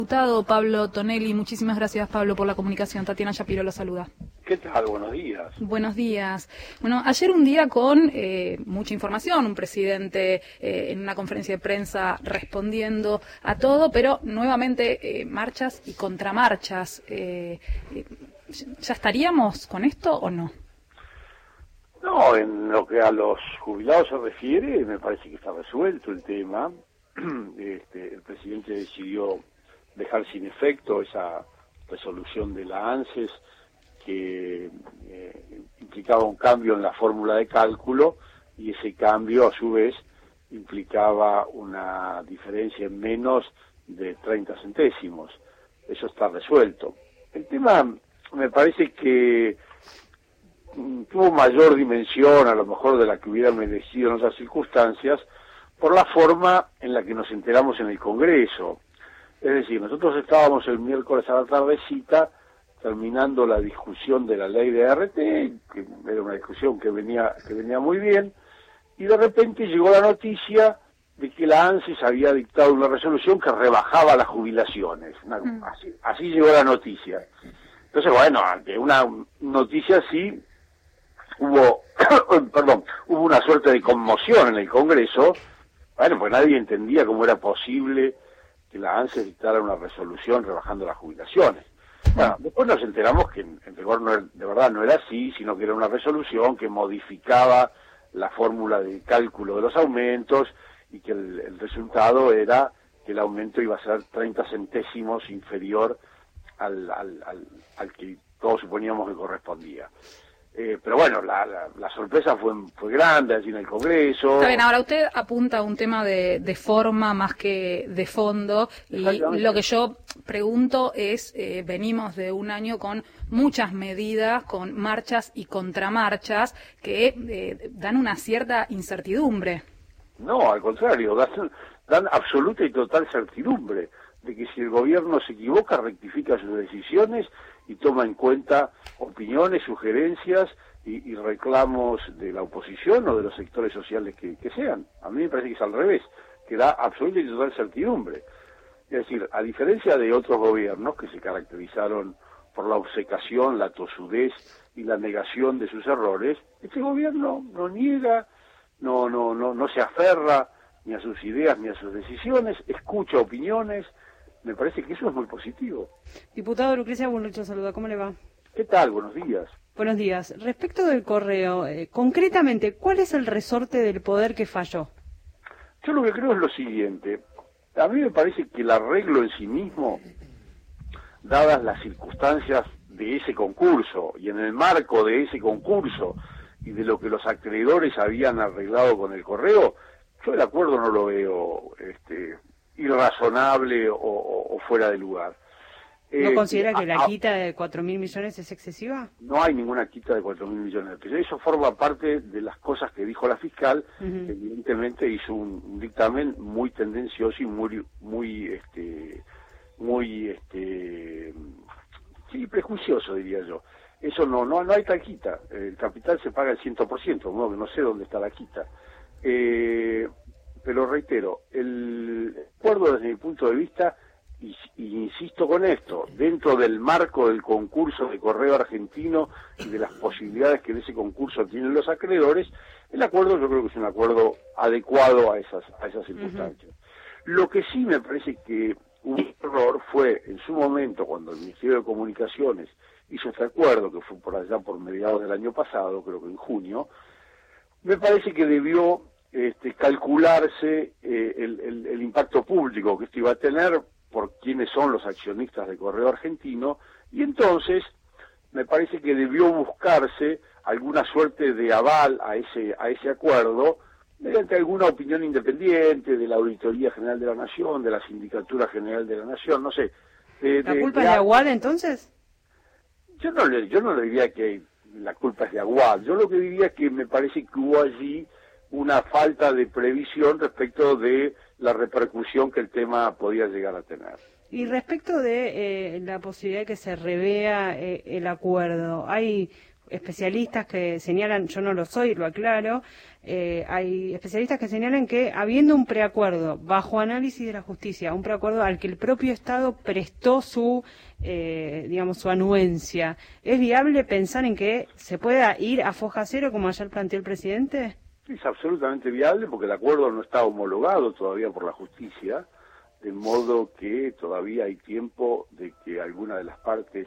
Diputado Pablo Tonelli, muchísimas gracias, Pablo, por la comunicación. Tatiana Shapiro lo saluda. ¿Qué tal? Buenos días. Buenos días. Bueno, ayer un día con mucha información, un presidente en una conferencia de prensa respondiendo a todo, pero nuevamente marchas y contramarchas. ¿Ya estaríamos con esto o no? No, en lo que a los jubilados se refiere, me parece que está resuelto el tema. El presidente decidió dejar sin efecto esa resolución de la ANSES que implicaba un cambio en la fórmula de cálculo, y ese cambio a su vez implicaba una diferencia en menos de 30 centésimos. Eso está resuelto. El tema me parece que tuvo mayor dimensión a lo mejor de la que hubiera merecido en otras circunstancias por la forma en la que nos enteramos en el Congreso. Es decir, nosotros estábamos el miércoles a la tardecita terminando la discusión de la ley de ART, que era una discusión que venía muy bien, y de repente llegó la noticia de que la ANSES había dictado una resolución que rebajaba las jubilaciones. Así llegó la noticia. Entonces, bueno, ante una noticia así, hubo una suerte de conmoción en el Congreso. Bueno, pues nadie entendía cómo era posible que la ANSES dictara una resolución rebajando las jubilaciones. Bueno, después nos enteramos que en rigor de verdad no era así, sino que era una resolución que modificaba la fórmula de cálculo de los aumentos y que el resultado era que el aumento iba a ser 30 centésimos inferior al que todos suponíamos que correspondía. Pero bueno, la sorpresa fue grande allí en el Congreso. Está bien, ahora usted apunta a un tema de forma más que de fondo, y lo que yo pregunto es, venimos de un año con muchas medidas, con marchas y contramarchas que dan una cierta incertidumbre. No, al contrario, dan absoluta y total certidumbre de que si el gobierno se equivoca, rectifica sus decisiones y toma en cuenta opiniones, sugerencias y reclamos de la oposición o de los sectores sociales que sean. A mí me parece que es al revés, que da absoluta y total certidumbre. Es decir, a diferencia de otros gobiernos que se caracterizaron por la obcecación, la tosudez y la negación de sus errores, este gobierno no niega, no se aferra ni a sus ideas ni a sus decisiones, escucha opiniones. Me parece que eso es muy positivo. Diputado Lucrecia Bullrich, saluda, ¿cómo le va? ¿Qué tal? Buenos días. Buenos días. Respecto del correo, concretamente, ¿cuál es el resorte del poder que falló? Yo lo que creo es lo siguiente. A mí me parece que el arreglo en sí mismo, dadas las circunstancias de ese concurso y en el marco de ese concurso y de lo que los acreedores habían arreglado con el correo, yo el acuerdo no lo veo irrazonable o fuera de lugar. ¿No considera que la quita de 4.000 millones es excesiva? No hay ninguna quita de 4.000 millones de pesos. Eso forma parte de las cosas que dijo la fiscal, que evidentemente hizo un dictamen muy tendencioso y muy prejuicioso, diría yo. Eso no hay tal quita. El capital se paga el 100%, no sé dónde está la quita. Pero reitero, el acuerdo desde mi punto de vista, y insisto con esto, dentro del marco del concurso de Correo Argentino y de las posibilidades que en ese concurso tienen los acreedores, el acuerdo yo creo que es un acuerdo adecuado a esas circunstancias. Lo que sí me parece que un error fue en su momento cuando el Ministerio de Comunicaciones hizo este acuerdo, que fue por allá por mediados del año pasado, creo que en junio, me parece que debió calcularse el impacto público que esto iba a tener por quiénes son los accionistas de Correo Argentino, y entonces me parece que debió buscarse alguna suerte de aval a ese acuerdo mediante alguna opinión independiente de la Auditoría General de la Nación, de la Sindicatura General de la Nación, no sé. ¿La culpa es de Aguad entonces? Yo no le diría que la culpa es de Aguad. Yo lo que diría es que me parece que hubo allí una falta de previsión respecto de la repercusión que el tema podía llegar a tener. Y respecto de la posibilidad de que se revea el acuerdo, ¿hay especialistas que señalan, yo no lo soy, lo aclaro, hay especialistas que señalan que habiendo un preacuerdo bajo análisis de la justicia, un preacuerdo al que el propio Estado prestó su, digamos, su anuencia, ¿es viable pensar en que se pueda ir a foja cero como ayer planteó el presidente? Es absolutamente viable porque el acuerdo no está homologado todavía por la justicia, de modo que todavía hay tiempo de que alguna de las partes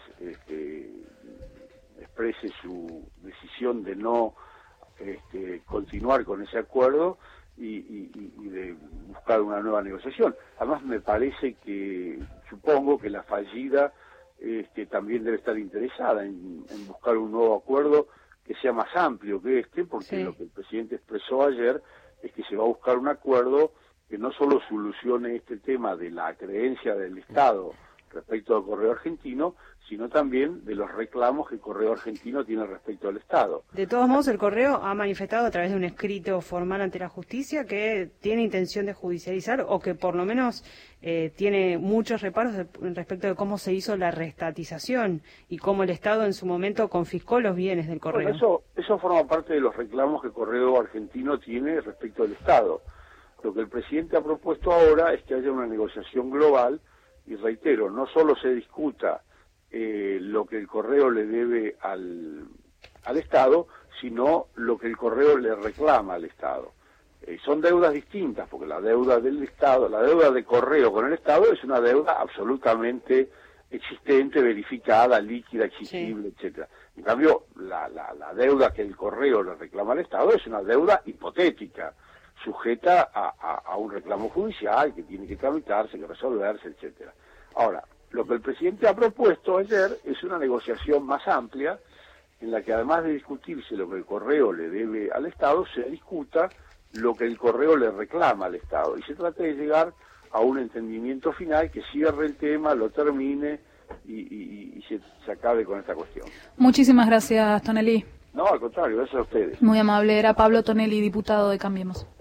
exprese su decisión de no continuar con ese acuerdo y de buscar una nueva negociación. Además me parece que, supongo que la fallida también debe estar interesada en buscar un nuevo acuerdo que sea más amplio que porque sí, lo que el presidente expresó ayer es que se va a buscar un acuerdo que no solo solucione este tema de la creencia del Estado respecto al Correo Argentino, sino también de los reclamos que el Correo Argentino tiene respecto al Estado. De todos modos, el Correo ha manifestado a través de un escrito formal ante la justicia que tiene intención de judicializar o que por lo menos tiene muchos reparos respecto de cómo se hizo la reestatización y cómo el Estado en su momento confiscó los bienes del Correo. Bueno, eso forma parte de los reclamos que el Correo Argentino tiene respecto al Estado. Lo que el presidente ha propuesto ahora es que haya una negociación global y reitero, no solo se discuta lo que el Correo le debe al Estado, sino lo que el Correo le reclama al Estado. Son deudas distintas, porque la deuda del Estado, la deuda de Correo con el Estado es una deuda absolutamente existente, verificada, líquida, exigible, sí, etcétera. En cambio, la deuda que el Correo le reclama al Estado es una deuda hipotética, sujeta a un reclamo judicial que tiene que tramitarse, que resolverse, etcétera. Ahora, lo que el presidente ha propuesto ayer es una negociación más amplia, en la que además de discutirse lo que el Correo le debe al Estado, se discuta lo que el Correo le reclama al Estado. Y se trata de llegar a un entendimiento final que cierre el tema, lo termine y se acabe con esta cuestión. Muchísimas gracias, Tonelli. No, al contrario, gracias a ustedes. Muy amable. Era Pablo Tonelli, diputado de Cambiemos.